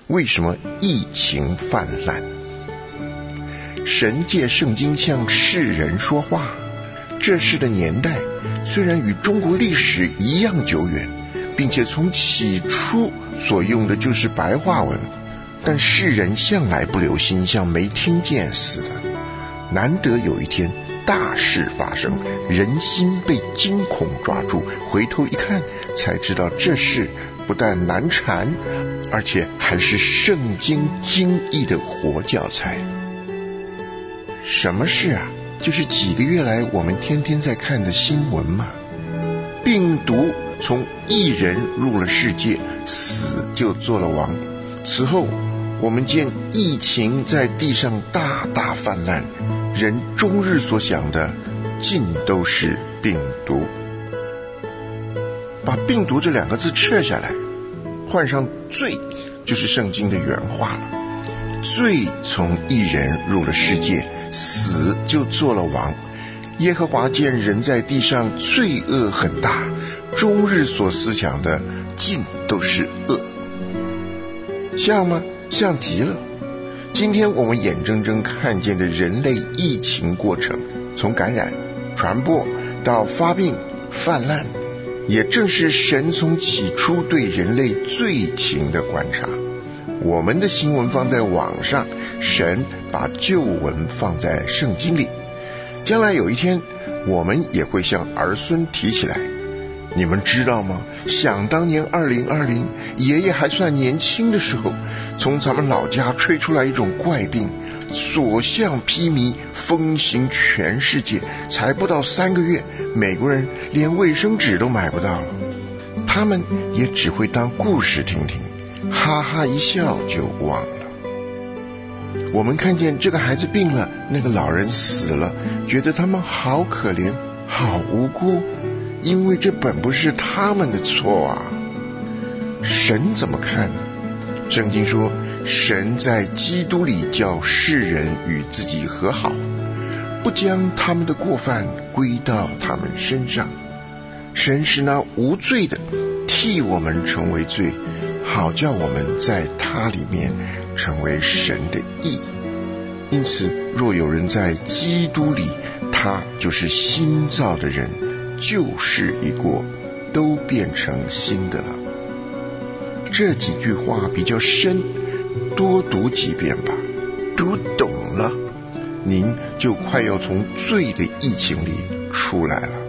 为什么疫情泛滥？神借圣经向世人说话。这世的年代虽然与中国历史一样久远，并且从起初所用的就是白话文，但世人向来不留心，像没听见似的。难得有一天大事发生，人心被惊恐抓住，回头一看才知道这事不但难缠，而且还是圣经经义的活教材。什么事啊？就是几个月来我们天天在看的新闻嘛。病毒从一人入了世界，死就做了王。此后我们见疫情在地上大大泛滥，人终日所想的尽都是病毒。把病毒这两个字撤下来，换上罪，就是圣经的原话了。罪从一人入了世界，死就做了王。耶和华见人在地上罪恶很大，终日所思想的尽都是恶。像吗？像极了。今天我们眼睁睁看见的人类疫情过程，从感染、传播到发病、泛滥，也正是神从起初对人类罪情的观察。我们的新闻放在网上，神把旧闻放在圣经里。将来有一天，我们也会向儿孙提起来。你们知道吗？想当年2020，爷爷还算年轻的时候，从咱们老家吹出来一种怪病，所向披靡，风行全世界，才不到3个月，美国人连卫生纸都买不到了。他们也只会当故事听听，哈哈一笑就忘了。我们看见这个孩子病了，那个老人死了，觉得他们好可怜，好无辜，因为这本不是他们的错啊。神怎么看呢？圣经说，神在基督里叫世人与自己和好，不将他们的过犯归到他们身上。神是那无罪的替我们成为罪，好叫我们在他里面成为神的义。因此若有人在基督里，他就是新造的人，旧事一过，都变成新的了。这几句话比较深，多读几遍吧，读懂了，您就快要从罪的疫情里出来了。